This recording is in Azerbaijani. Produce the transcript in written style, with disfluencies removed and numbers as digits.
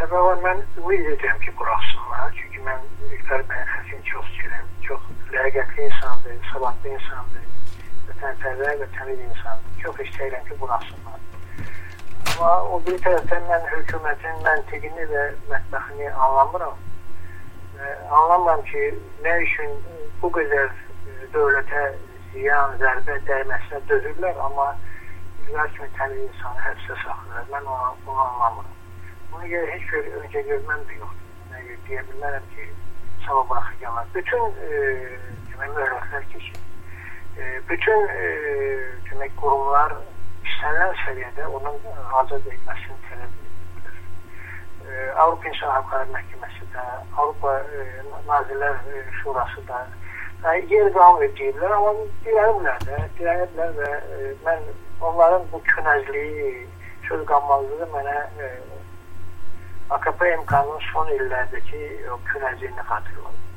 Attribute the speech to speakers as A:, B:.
A: Təbii var, mən ümid edirəm ki, buraxsınlar. Çünki mən İlqar bəyin xəsini çox istəyirəm. Çox ləyaqətli insandır, savadlı insandır, vətənpərvər və təmiz insandır. Çox istəyirəm ki, buraxsınlar. Amma o bir tərəfdən mən hökumətin məntiqini və mətbəxini anlamıram. Anlamıram ki, nə üçün bu qədər dövlətə ziyan, zərbə dəyməsinə dözürlər, amma İlqar kimi təmiz insanı həbsə saxlayırlar. Mən bunu anlamıram. Buna görə heç bir öncə görməm də yoxdur. Deyə bilmərəm ki, sabah buraxacaqlar. Bütün mühərrəklər keçir. Bütün qurumlar istənilən səviyyədə onun azad edilməsini tələb edir. Avropa İnsan Hüquqları Məhkəməsi də, Avropa Nazirlər Şurası da yer qanun edəcəklər, amma dirəniblər və mən onların bu künəzliyi, söz qanmazlığı mənə AKP MK'nın son illərdəki künəzliyini xatırladım.